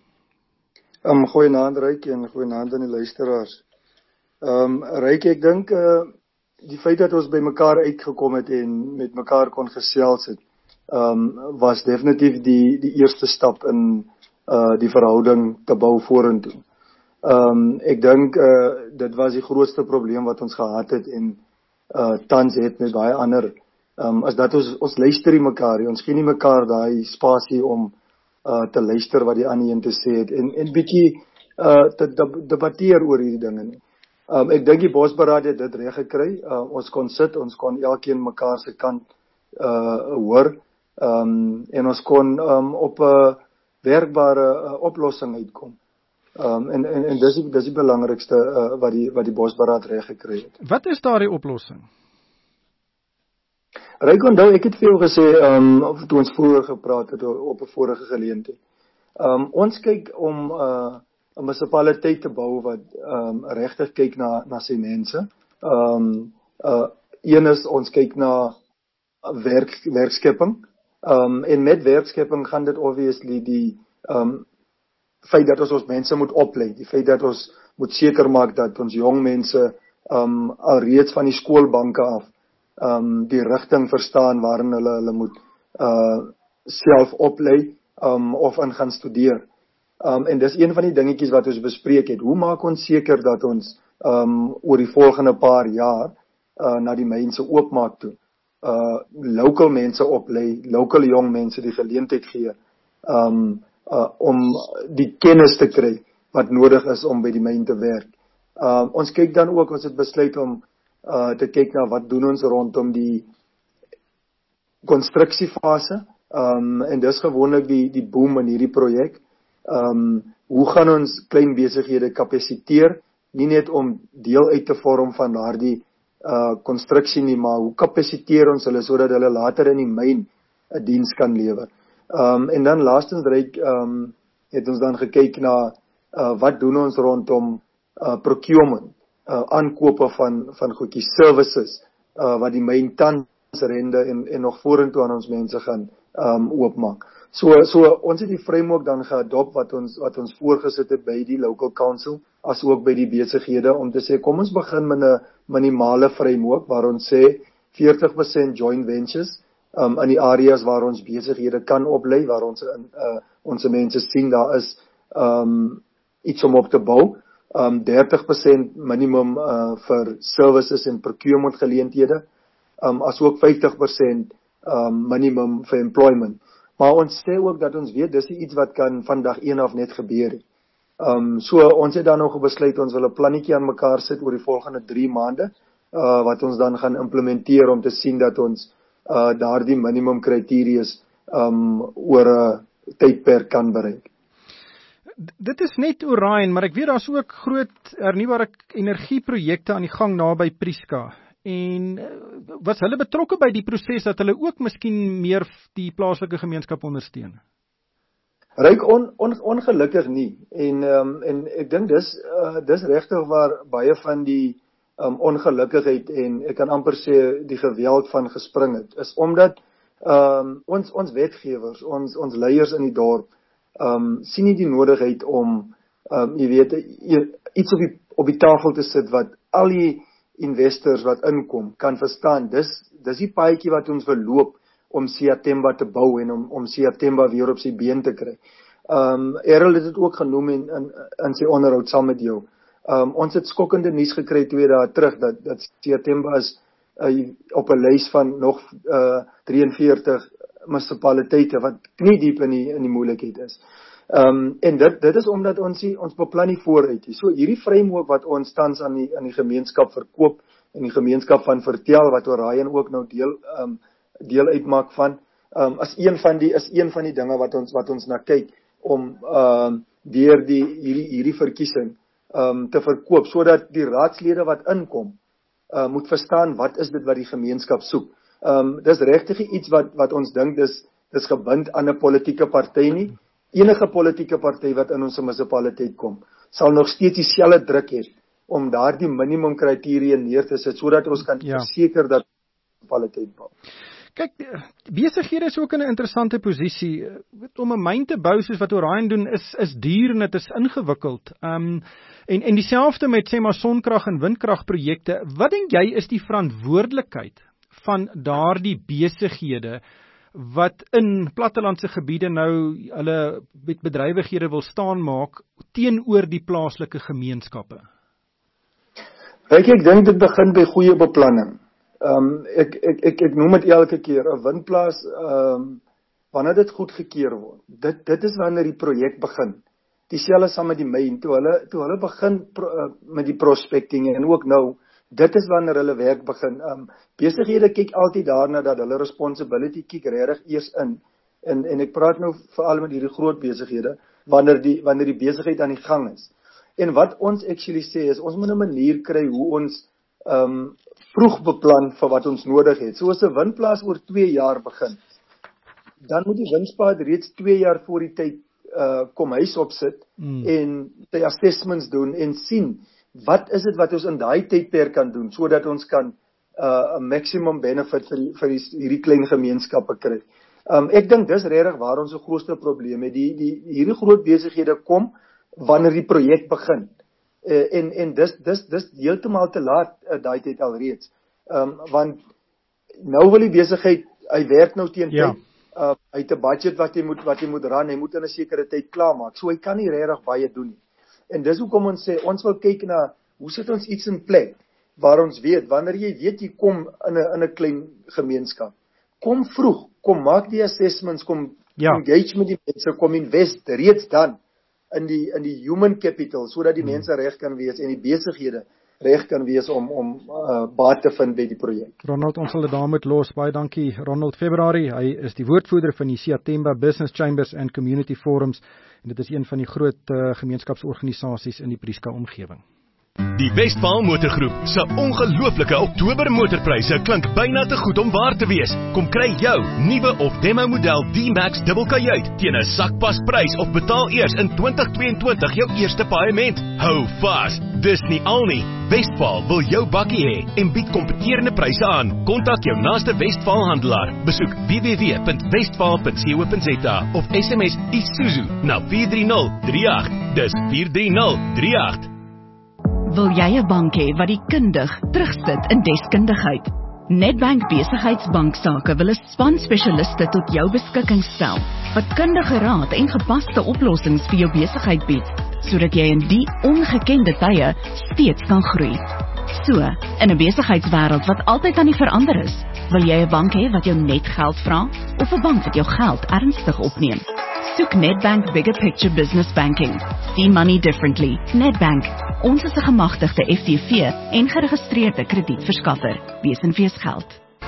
Goeienaand Ryk en goeienaand aan die luisteraars. Ryk, ek dink die feit dat ons by mekaar uitgekom het en met mekaar kon gesels het, was definitief die eerste stap in die verhouding te bou vorentoe. Ek dink dit was die grootste probleem wat ons gehad het en tans het met baie ander, is dat ons luister nie mekaar, ons gee nie mekaar daai spasie om te luister wat die ander een te sê het en bietjie te debatteer oor hierdie dinge nie. Ek dink die bosberaad het dit reg gekry. Ons kon sit, ons kon elkeen mekaar se kant hoor en ons kon op 'n werkbare oplossing uitkom. En dis die belangrikste wat die bosberaad reg gekry het. Wat is daardie oplossing? Ryk, onthou, ek het vir jou gesê, toe ons vroeër gepraat het op 'n vorige geleentheid. Ons kyk om 'n munisipaliteit te bou wat regtig kyk na sy mense. Een is ons kyk na werkskepping. En met werkskepping gaan dit obviously die feit dat ons mense moet oplei, die feit dat ons moet seker maak dat ons jong mense alreeds van die skoolbanke af die rigting verstaan waarin hulle moet self oplei of in gaan studeer. En dis een van die dingetjies wat ons bespreek het. Hoe maak ons seker dat ons oor die volgende paar jaar na die mense oopmaak toe? Local mense oplei, local jong mense die geleentheid gee om die kennis te kry wat nodig is om by die myn te werk. Ons kyk dan ook, ons het besluit om te kyk na wat doen ons rondom die konstruksiefase, en dis gewoonlik die boom in hierdie projek. Hoe gaan ons klein besighede kapasiteer, nie net om deel uit te vorm van daardie konstruksie nie, maar hoe kapasiteer ons hulle sodat hulle later in die myn 'n diens kan lewer. En dan laastens het ons dan gekyk na wat doen ons rondom procurement, aankope van goedjies, services, wat die myn tans rende en nog vorentoe aan ons mense gaan oopmaak. So ons het die framework dan geadop wat ons voorgesit het by die local council, as ook by die besighede, om te sê, kom ons begin met 'n minimale framework, waar ons sê 40% joint ventures, in die areas waar ons besighede kan oplei, waar ons mense sien, daar is iets om op te bou, 30% minimum vir services en procurement geleenthede, as ook 50% minimum vir employment. Maar ons sê ook dat ons weet, dis iets wat kan van dag 1 af net gebeur. So ons het dan nog besluit, ons wil 'n plannetjie aan mekaar sit oor die volgende 3 maande, wat ons dan gaan implementeer om te sien dat ons daardie minimum kriterius oor 'n tydperk kan bereik. Dit is net Orion, maar ek weet daar's ook groot hernubare energieprojekte aan die gang naby Prieska. En was hulle betrokke by die proses dat hulle ook miskien meer die plaaslike gemeenskap ondersteun? Ryk ongelukkig nie. En ek dink dis regtig waar baie van die ongelukkigheid en ek kan amper sê die geweld van gespring het, is omdat ons wetgewers, ons leiers in die dorp sien nie die nodigheid om iets op die tafel te sit wat al die investors wat inkom kan verstaan. Dis die paadjie wat ons wil loop om Siatemba te bou en om Siatemba weer op sy been te kry. Errol het dit ook genoem in sy onderhoud saam met jou. Ons het skokkende nuus gekry 2 dae terug dat Siatemba is op 'n lys van nog 43 munisipaliteite wat knie diep in die moeilikheid is. En dit is omdat ons beplan nie vooruit nie. So hierdie framework wat ons tans aan die gemeenskap verkoop en die gemeenskap van vertel, wat Orion ook nou deel uitmaak van, is een van die dinge wat ons na kyk om deur hierdie verkiesing te verkoop, sodat die raadslede wat inkom moet verstaan wat is dit wat die gemeenskap soek. Dis regtig iets wat ons dink dis gebind aan 'n politieke party nie. Enige politieke party wat in ons munisipaliteit kom, sal nog steeds dieselfde druk hê om daardie minimum kriteria neer te sit, sodat ons kan verseker dat munisipaliteit bou. Kyk, besighede is ook in 'n interessante posisie. Om 'n myn te bou soos wat Orion doen is duur en dit is ingewikkeld. En dieselfde met sê maar sonkrag en windkragprojekte. Wat dink jy is die verantwoordelikheid van daardie besighede wat in plattelandse gebiede nou hulle bedrywighede wil staan maak teenoor die plaaslike gemeenskappe? Ek dink dit begin by goeie beplanning. Ek noem dit elke keer, 'n windplaas, wanneer dit goedgekeur word, dit is wanneer die projek begin. Dieselfde saam met die myn, toe hulle begin met die prospecting en ook nou, dit is wanneer hulle werk begin. Besighede kyk altyd daarna dat hulle responsibility kyk regtig eers in. En ek praat nou veral met hierdie groot besighede, wanneer die besigheid aan die gang is. En wat ons actually sê is, ons moet 'n manier kry hoe ons vroeg beplan vir wat ons nodig het. So as 'n windplaas oor 2 jaar begin, dan moet die windspaad reeds 2 jaar voor die tyd kom huis opsit en die assessments doen en sien wat is dit wat ons in daai tydperk kan doen sodat ons kan 'n maximum benefit vir hierdie klein gemeenskappe kry. Ek dink dis regtig waar ons se grootste probleem het. Hierdie groot besighede kom wanneer die projek begin. En dis heeltemal te laat daai tyd alreeds. Want nou wil die besigheid, hy werk nou teen tyd. Hy het 'n budget wat hy moet run, hy moet in 'n sekere tyd klaarmaak. So hy kan nie regtig baie doen nie. En dis hoekom ons sê ons wil kyk na hoe sit ons iets in plek waar ons weet wanneer jy kom in 'n klein gemeenskap. Kom vroeg, kom maak die assessments, kom engage met die mense, kom invest reeds dan in die human capital sodat die mense reg kan wees en die besighede reg kan wees om baat te vind by die projek. Ronald, ons sal dit daar moet los. Baie dankie Ronald February. Hy is die woordvoerder van die Siatemba Business Chambers and Community Forums en dit is een van die groot gemeenskapsorganisasies in die Prieska omgewing. Die Westpaal Motorgroep se ongelooflike Oktober motorpryse klink byna te goed om waar te wees. Kom kry jou nuwe of demo model D-Max dubbelkajuit teen 'n sakpasprys of betaal eers in 2022 jou eerste paaiement. Hou vas, dis nie al nie. Westpaal wil jou bakkie hê en bied kompeterende pryse aan. Kontak jou naaste Westpaal handelaar. Besoek www.westpaal.co.za of SMS Isuzu na 43038. Dis 43038. Wil jy 'n bank hê wat die kundig terugsit in deskundigheid? Nedbank Besigheidsbanksake wil 'n span spesialiste tot jou beskikking stel wat kundige raad en gepaste oplossings vir jou besigheid bied, sodat jy in die ongekende tye steeds kan groei. So, in 'n besigheidswêreld wat altyd aan die verander is, wil jy 'n bank hê wat jou net geld vra of 'n bank wat jou geld ernstig opneem? Soek Nedbank Bigger Picture Business Banking. See money differently. Nedbank. Ons is 'n gemagtigde FTV en geregistreerde kredietverskaffer. Wees en wees geld.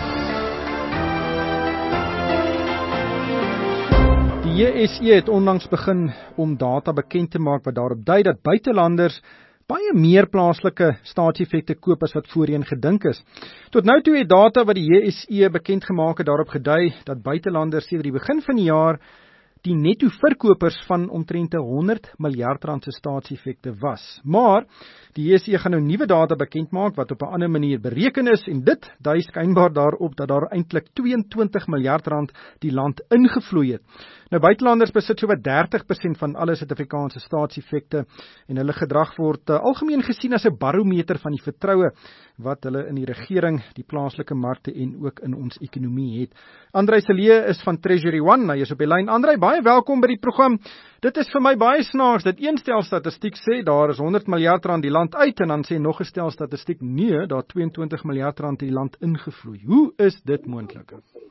Die JSE het onlangs begin om data bekend te maak wat daarop dui dat buitelanders baie meer plaaslike staatseffekte koop as wat voorheen gedink is. Tot nou toe het data wat die JSE bekend gemaak het daarop gedui dat buitelanders sedert die begin van die jaar die netto verkopers van omtrent 100 miljard rand se staatseffekte was. Maar die JSE gaan nou nuwe data bekend maak wat op 'n ander manier bereken is en dit dui skynbaar daarop dat daar eintlik 22 miljard rand die land ingevloei het. Nou buitelanders besit sowat 30% van alle Suid-Afrikaanse staatseffekte en hulle gedrag word algemeen gesien as 'n barometer van die vertroue wat hulle in die regering, die plaaslike markte en ook in ons ekonomie het. Andrei Celee is van Treasury One, hy is op die lyn. Andrei, baie welkom by die program. Dit is vir my baie snaaks dat een stel statistiek sê daar is 100 miljard rand die land uit en dan sê nog 'n stel statistiek nee, daar 22 miljard rand die land ingevloei. Hoe is dit moontlik?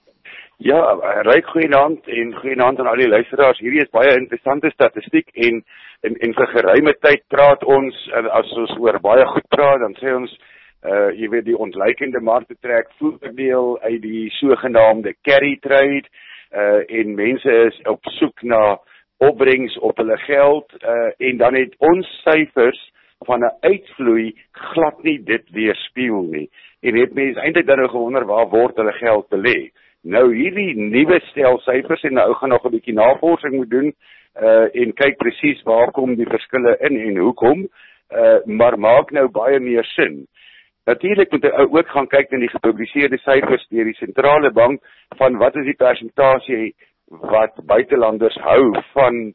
Ja, ryk goeienaand en goeienaand aan al die luisteraars. Hierdie is baie interessante statistiek en vir geruime tyd praat ons, as ons oor baie goed praat, dan sê ons, jy weet die ontleikende markte trek voordeel uit die sogenaamde carry trade en mense is op soek na opbrengs op hulle geld en dan het ons syfers van 'n uitvloei glad nie dit weerspieël nie. En het mense eintlik dan nou gewonder waar word hulle geld belê? Nou hierdie nuwe stel syfers en nou gaan nog 'n bietjie navorsing moet doen en kyk presies waar kom die verskille in en hoekom, maar maak nou baie meer sin. Natuurlik moet jy ook gaan kyk na die gepubliseerde syfers deur die sentrale bank van wat is die persentasie wat buitelanders hou van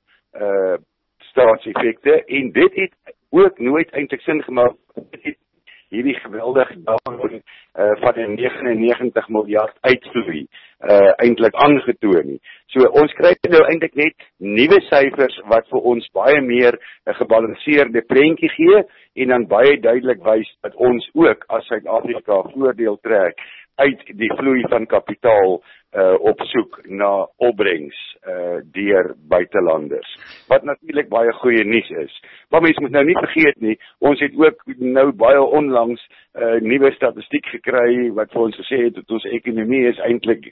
staatseffekte en dit het ook nooit eintlik sin gemaak. Hierdie geweldige daling van 'n 99 miljard uitvloei eintlik aangetoon nie. So ons kry nou eintlik net nuwe syfers wat vir ons baie meer 'n gebalanseerde prentjie gee en dan baie duidelik wys dat ons ook as Suid-Afrika voordeel trek uit die vloei van kapitaal op soek na opbrengs deur buitelanders. Wat natuurlik baie goeie nuus is. Maar mense moet nou nie vergeet nie, ons het ook nou baie onlangs nuwe statistiek gekry wat vir ons gesê het dat ons ekonomie is eintlik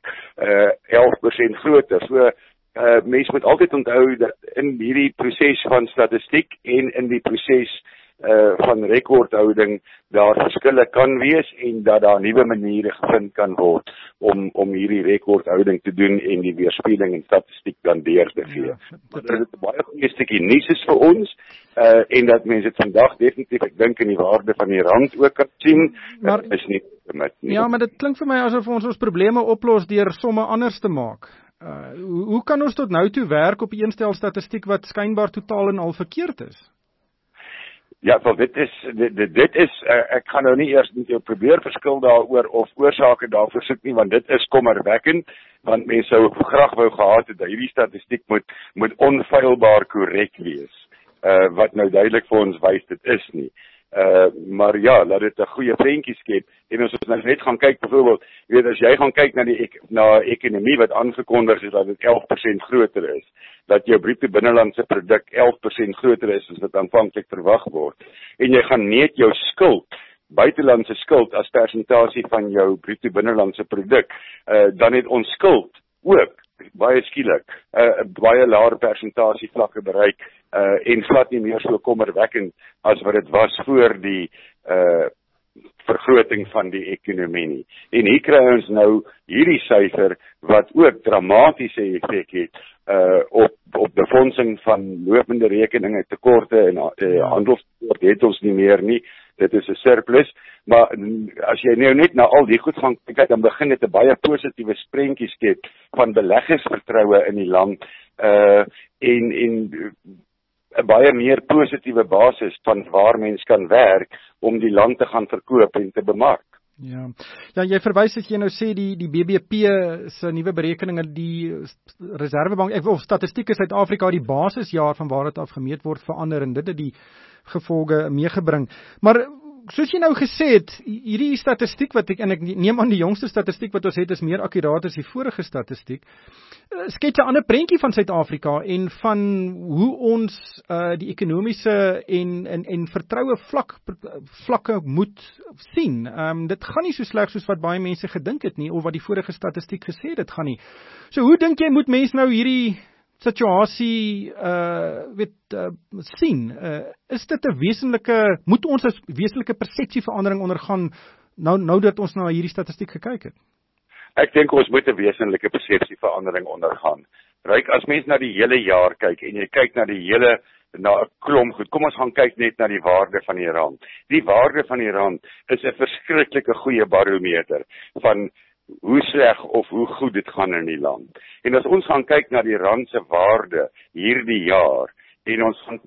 11% groter. So mense moet altyd onthou dat in hierdie proses van statistiek en in die proses van rekordhouding daar verskille kan wees en dat daar nuwe maniere gevind kan word om hierdie rekordhouding te doen en die weerspieëling en statistiek dan deur te gee. Dit is 'n baie goeie stukkie nuus is vir ons en dat mense dit vandag definitief ek dink in die waarde van die rand ook kan sien. Maar is nie ja, maar dit klink vir my asof ons probleme oplos deur somme anders te maak. Hoe kan ons tot nou toe werk op 'n stel statistiek wat skynbaar totaal en al verkeerd is? Ja, wel dit is ek gaan nou nie eers met jou probeer verskil daaroor of oorsake daarvoor soek nie, want dit is kommerwekkend, want mense sou graag wou gehad het dat hierdie statistiek moet onfeilbaar korrek wees, wat nou duidelik vir ons wys dit is nie. Maar ja, laat dit 'n goeie prentjie skep. En as ons nou net gaan kyk byvoorbeeld, jy weet as jy gaan kyk na ekonomie wat aangekondig is dat dit 11% groter is, dat jou bruto binnelandse produk 11% groter is as wat aanvanklik verwag word. En jy gaan meet jou skuld, buitelandse skuld as persentasie van jou bruto binnelandse produk, dan het ons skuld ook baie skielik baie laer persentasie vlakke bereik en glad nie meer so kommerwekkend as wat dit was voor die vergroting van die ekonomie nie. En hier kry ons nou hierdie syfer wat ook dramatiese effek het op befondsing van lopende rekeninge, tekorte en handelstekort het ons nie meer nie. Dit is 'n surplus, maar as jy nou net na al die goed gaan kyk, dan begin dit 'n baie positiewe prentjie skep van beleggersvertroue in die land en 'n baie meer positiewe basis van waar mens kan werk om die land te gaan verkoop en te bemark. Ja, jy verwys as jy nou sê die BBP se nuwe berekeninge, die Reservebank of Statistiek Suid-Afrika die basisjaar van waar dit afgemeet word verander en dit het die gevolge meegebring. Maar soos jy nou gesê het, hierdie statistiek wat ek neem aan die jongste statistiek wat ons het is meer akkuraat as die vorige statistiek, skets 'n ander prentjie van Suid-Afrika en van hoe ons die ekonomiese en vertroue vlakke moet sien. Dit gaan nie so sleg soos wat baie mense gedink het nie, of wat die vorige statistiek gesê het, dit gaan nie. So hoe dink jy moet mense nou hierdie situasie sien? Is dit 'n wesenlike, moet ons 'n wesenlike persepsieverandering ondergaan nou dat ons na hierdie statistiek gekyk het? Ek dink ons moet 'n wesenlike persepsieverandering ondergaan. Ryk, as mens na die hele jaar kyk en jy kyk na 'n klomp goed. Kom ons gaan kyk net na die waarde van die rand. Die waarde van die rand is 'n verskriklike goeie barometer van hoe sleg of hoe goed dit gaan in die land. En as ons gaan kyk na die rand se waarde hierdie jaar, en ons gaan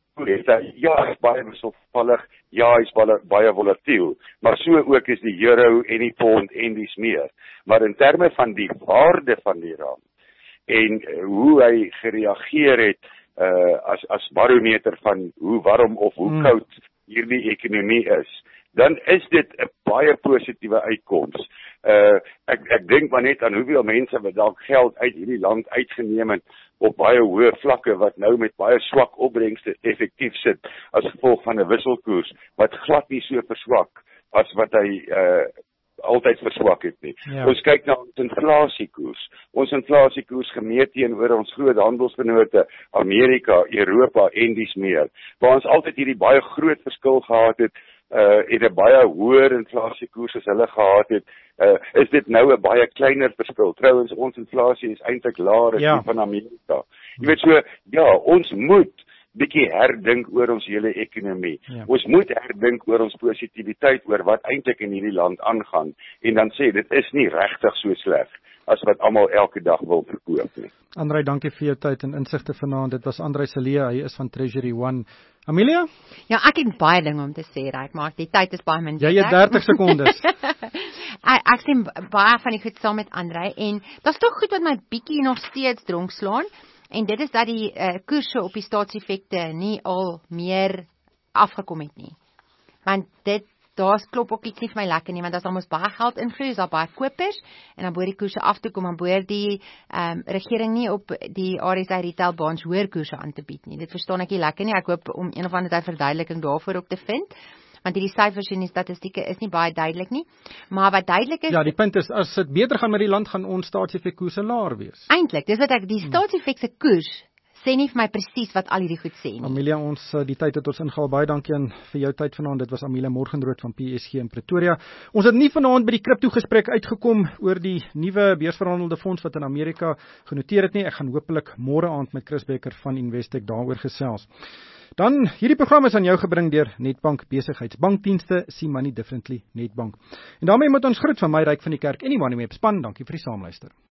is baie wisselvallig, is baie volatiel, maar so ook is die euro en die pond en dies meer. Maar in terme van die waarde van die rand, en hoe hy gereageer het, as barometer van hoe warm of hoe koud hierdie ekonomie is, dan is dit 'n baie positiewe uitkoms. Ek dink maar net aan hoeveel mense wat dalk geld uit hierdie land uitgeneem het op baie hoë vlakke wat nou met baie swak opbrengste effektief sit as gevolg van 'n wisselkoers wat glad nie so verswak as wat hy altyd verswak het nie. Ja. Ons kyk na ons inflasiekoers. Ons inflasiekoers gemeet teenoor ons groot handelsvennote, Amerika, Europa en dies meer, waar ons altyd hierdie baie groot verskil gehad het, en 'n baie hoër inflasiekoers as hulle gehad het, is dit nou 'n baie kleiner verskil. Trouwens, ons inflasie is eintlik laer as die van Amerika. Jy weet so, ons moet bietjie herdink oor ons hele ekonomie. Ja. Ons moet herdink oor ons positiwiteit oor wat eintlik in hierdie land aangaan en dan sê dit is nie regtig so sleg as wat almal elke dag wil verkoop nie. Andrei, dankie vir jou tyd en insigte vanaand. Dit was Andrei Celia, hy is van Treasury One. Amelia? Ja, ek het baie dinge om te sê, Ryk, maar die tyd is baie min. Jy het 30 sekondes. Ek sien baie van die goed saam met Andrei en daar's tog goed wat my bietjie nog steeds dronk slaan. En dit is dat die koerse op die staatseffekte nie al meer afgekom het nie. Want daar klop ook iets nie vir my lekker nie, want as daar mos baie geld invloei, is daar baie kopers, en dan behoort die koerse af te kom, dan behoort die regering nie op die RSI retail bonds hoër koerse aan te bied nie. Dit verstaan ek nie lekker nie, ek hoop om een of ander verduideliking daarvoor ook te vind, want hierdie syfers en die statistieke is nie baie duidelik nie, maar wat duidelik is... Ja, die punt is, as dit beter gaan met die land, gaan ons staatseffek koerse laer wees. Eintlik, dis wat die staatseffek se koers sê nie vir my presies wat al hierdie goed sê nie. Amelia, die tyd het ons ingehaal. Baie dankie aan vir jou tyd vanaand. Dit was Amelia Morgenrood van PSG in Pretoria. Ons het nie vanaand by die kripto gesprek uitgekom oor die nuwe beursverhandelde fonds wat in Amerika genoteer het nie. Ek gaan hopelik môre aand met Chris Becker van Investec daaroor gesels. Dan, hierdie program is aan jou gebring deur Nedbank Besigheidsbankdienste, see money differently, Nedbank. En daarmee moet ons groet van my Ryk van die Kerk en die Money Map span. Dankie vir die saamluister.